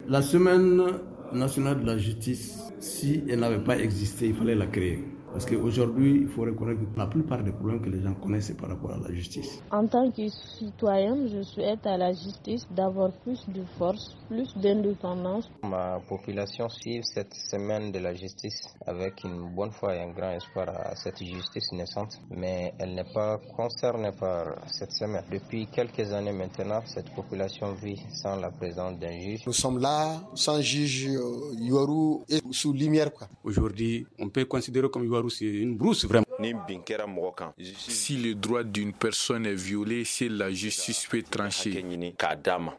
La semaine nationale de la justice, si elle n'avait pas existé, il fallait la créer. Parce qu'aujourd'hui, il faut reconnaître que la plupart des problèmes que les gens connaissent, c'est par rapport à la justice. En tant que citoyenne, je souhaite à la justice d'avoir plus de force, plus d'indépendance. Ma population suit cette semaine de la justice avec une bonne foi et un grand espoir à cette justice naissante, mais elle n'est pas concernée par cette semaine. Depuis quelques années maintenant, cette population vit sans la présence d'un juge. Nous sommes là sans juge Yoru et sous lumière. Aujourd'hui, on peut considérer comme Yoru c'est une brousse vraiment. Si le droit d'une personne est violé, si la justice peut trancher.